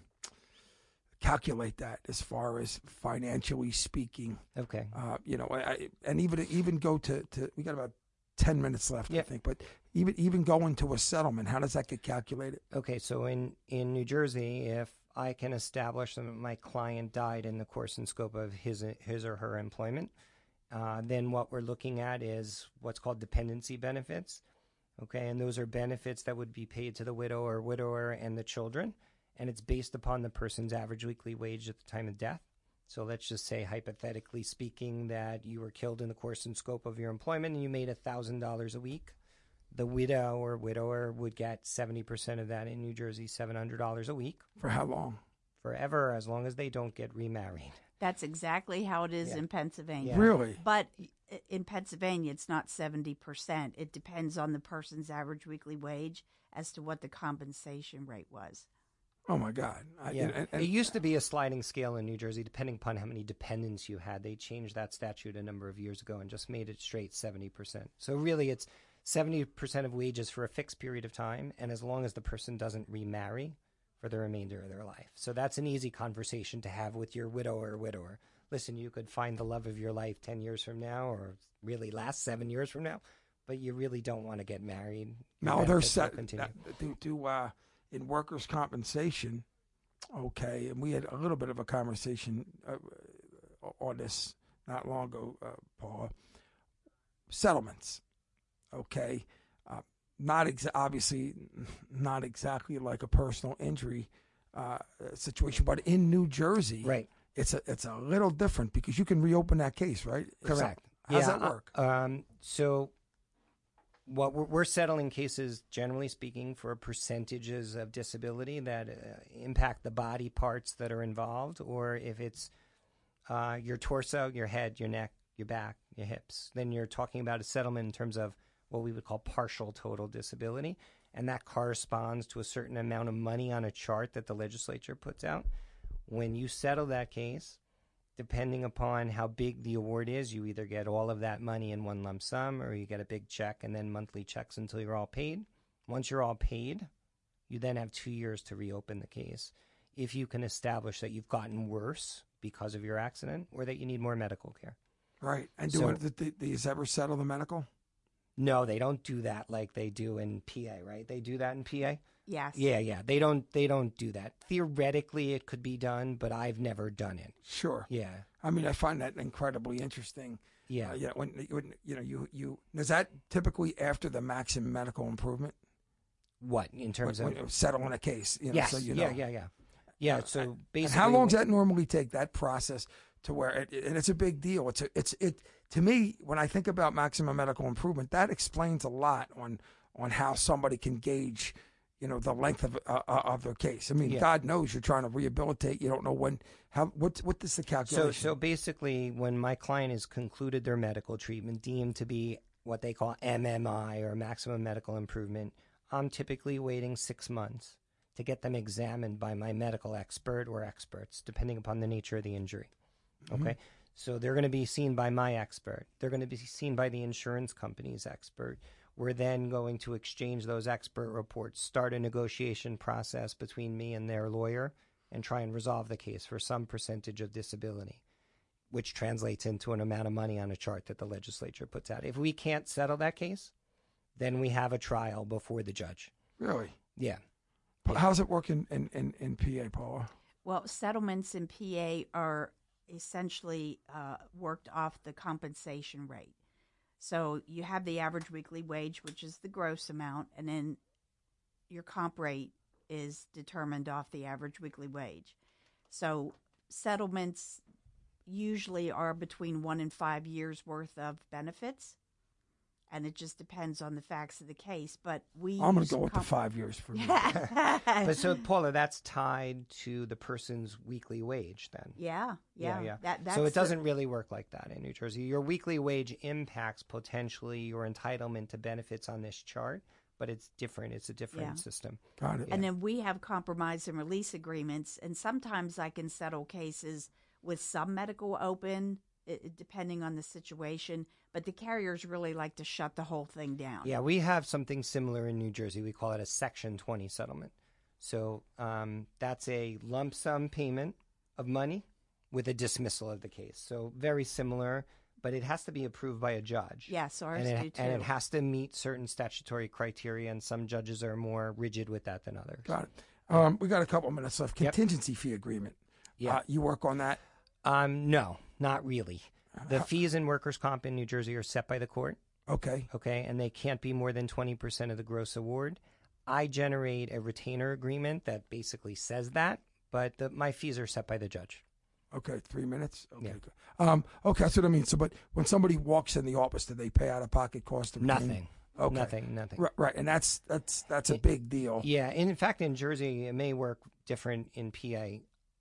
calculate that as far as financially speaking? Okay. Uh, you know, I, and even even go to, to we got about ten minutes left, I Yeah. think, but even even go into a settlement, how does that get calculated? Okay, so in, in New Jersey, if I can establish that my client died in the course and scope of his his or her employment, uh, then what we're looking at is what's called dependency benefits. Okay, and those are benefits that would be paid to the widow or widower and the children, and it's based upon the person's average weekly wage at the time of death. So let's just say, hypothetically speaking, that you were killed in the course and scope of your employment and you made one thousand dollars a week. The widow or widower would get seventy percent of that in New Jersey, seven hundred dollars a week. For how long? Forever, as long as they don't get remarried. That's exactly how it is Yeah. in Pennsylvania. Yeah. Really? But i- in Pennsylvania, it's not seventy percent. It depends on the person's average weekly wage as to what the compensation rate was. Oh my God! I, Yeah. and- and- It used to be a sliding scale in New Jersey, depending upon how many dependents you had. They changed that statute a number of years ago and just made it straight seventy percent. So really, it's seventy percent of wages for a fixed period of time, and as long as the person doesn't remarry for the remainder of their life. So that's an easy conversation to have with your widow or widower. Listen, you could find the love of your life ten years from now, or really last seven years from now, but you really don't want to get married. Your Now they're benefits will set continue. to, to uh, in workers' compensation. Okay, and we had a little bit of a conversation uh, on this not long ago, uh, Paula. Settlements, okay, uh, not ex- obviously not exactly like a personal injury uh, situation, but in New Jersey, Right. It's a it's a little different because you can reopen that case, right? If so- Correct. How's yeah, that work? uh, Um, so What we're, we're settling cases, generally speaking, for percentages of disability that uh, impact the body parts that are involved, or if it's uh, your torso, your head, your neck, your back, your hips, then you're talking about a settlement in terms of what we would call partial total disability, and that corresponds to a certain amount of money on a chart that the legislature puts out. When you settle that case, depending upon how big the award is, you either get all of that money in one lump sum or you get a big check and then monthly checks until you're all paid. Once you're all paid, you then have two years to reopen the case if you can establish that you've gotten worse because of your accident or that you need more medical care. Right. And do So- it, do, do you ever settle the medical? No, they don't do that like they do in P A, right? They do that in P A? Yes. Yeah, yeah. They don't they don't do that. Theoretically it could be done, but I've never done it. Sure. Yeah. I mean, I find that incredibly interesting. Yeah. Uh, you know, when, when you know you you is that typically after the maximum medical improvement? What in terms when, of when you're settling a case? You know, yes, so you yeah, know. yeah, yeah, yeah. So And basically, how long does that normally take? That process to where it, and it's a big deal. It's a, it's it to me when I think about maximum medical improvement, that explains a lot on on how somebody can gauge, you know, the length of uh, uh, of their case. I mean, Yeah. God knows you're trying to rehabilitate. You don't know when. How what what is the So, calculation? so basically, when my client has concluded their medical treatment, deemed to be what they call M M I or maximum medical improvement, I'm typically waiting six months to get them examined by my medical expert or experts, depending upon the nature of the injury. Okay, Mhm. so they're going to be seen by my expert. They're going to be seen by the insurance company's expert. We're then going to exchange those expert reports, start a negotiation process between me and their lawyer, and try and resolve the case for some percentage of disability, which translates into an amount of money on a chart that the legislature puts out. If we can't settle that case, then we have a trial before the judge. Really? Yeah. But how's it work in, in, in, in P A, Paula? Well, settlements in P A are essentially uh, worked off the compensation rate. So you have the average weekly wage, which is the gross amount, and then your comp rate is determined off the average weekly wage. So settlements usually are between one and five years worth of benefits, and it just depends on the facts of the case. But we I'm going use to go with the comp- five years for me. But so, Paula, that's tied to the person's weekly wage then? Yeah, yeah. yeah. That, that's so it the- doesn't really work like that in New Jersey. Your weekly wage impacts potentially your entitlement to benefits on this chart, but it's different. It's a different Yeah. system. Got it. And then we have compromise and release agreements, and sometimes I can settle cases with some medical open, it, it- depending on the situation. But the carriers really like to shut the whole thing down. Yeah, we have something similar in New Jersey. We call it a Section twenty settlement. So um, that's a lump sum payment of money with a dismissal of the case. So very similar, but it has to be approved by a judge. Yes, ours and it, do too. And it has to meet certain statutory criteria, and some judges are more rigid with that than others. Got it. Um, we got a couple minutes left. Yep. Contingency fee agreement. Yeah. Uh, you work on that? Um, no, not really. The fees in workers' comp in New Jersey are set by the court. Okay. Okay, and they can't be more than twenty percent of the gross award. I generate a retainer agreement that basically says that, but the, my fees are set by the judge. Okay, three minutes. Okay, Yeah. good. Um, okay, that's what I mean. So, but when somebody walks in the office, do they pay out of pocket cost of Nothing. cleaning? Okay. Nothing, nothing. Right, right, and that's that's that's a big deal. Yeah, and in fact, in Jersey, it may work different in P A.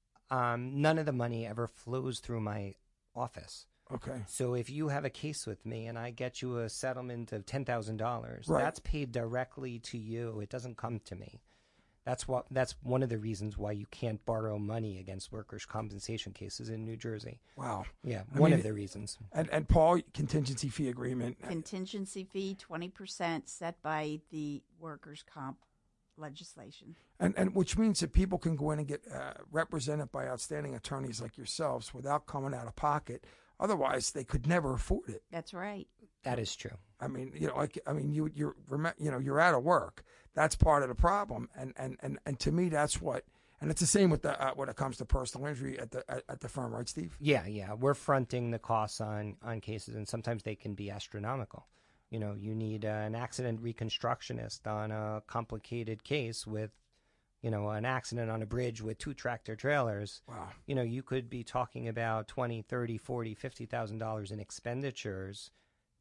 Um, none of the money ever flows through my office. Okay. So if you have a case with me and I get you a settlement of ten thousand dollars, Right. that's paid directly to you. It doesn't come to me. That's what. That's one of the reasons why you can't borrow money against workers' compensation cases in New Jersey. Wow. Yeah, I one mean, of the reasons. And and Paul, contingency fee agreement. Contingency fee, twenty percent set by the workers' comp legislation. And and which means that people can go in and get uh, represented by outstanding attorneys like yourselves without coming out of pocket. Otherwise, they could never afford it. That's right. That is true. I mean, you know, like I mean, you you're rem- you know you're out of work. That's part of the problem, and and and, and to me, that's what. And it's the same with the uh, when it comes to personal injury at the at, at the firm, right, Steve? Yeah, yeah. We're fronting the costs on, on cases, and sometimes they can be astronomical. You know, you need uh, an accident reconstructionist on a complicated case with, you know, an accident on a bridge with two tractor trailers. Wow. You know, you could be talking about twenty, thirty, forty, fifty thousand dollars in expenditures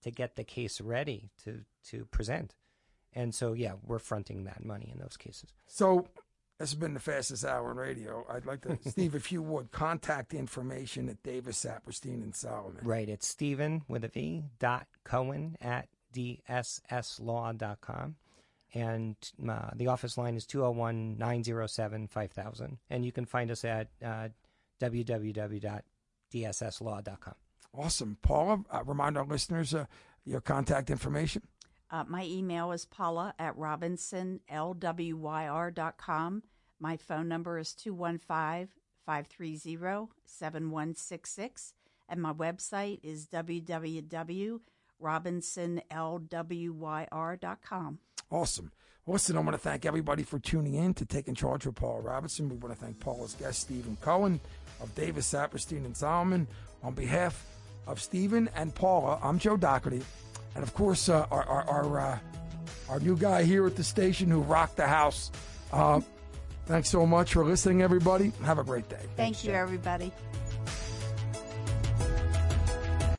to get the case ready to, to present. And so, yeah, we're fronting that money in those cases. So this has been the fastest hour in radio. I'd like to, Steve, if you would, contact information at Davis, Saperstein, and Solomon. Right. It's Stephen with a V dot Cohen at D S S law dot com. And uh, the office line is two oh one, nine oh seven, five thousand. And you can find us at uh, w w w dot d s s law dot com. Awesome. Paula, uh, remind our listeners uh, your contact information. Uh, my email is paula at robinson l w y r dot com. My phone number is two one five, five three zero, seven one six six. And my website is w w w dot robinson l w y r dot com. Awesome. Well, listen, I want to thank everybody for tuning in to Taking Charge with Paula Robinson. We want to thank Paula's guest, Stephen Cohen of Davis, Saperstein, and Solomon. On behalf of Stephen and Paula, I'm Joe Doherty. And, of course, uh, our our our, uh, our new guy here at the station who rocked the house. Uh, thanks so much for listening, everybody. Have a great day. Thank Thanks, you, Joe. Everybody.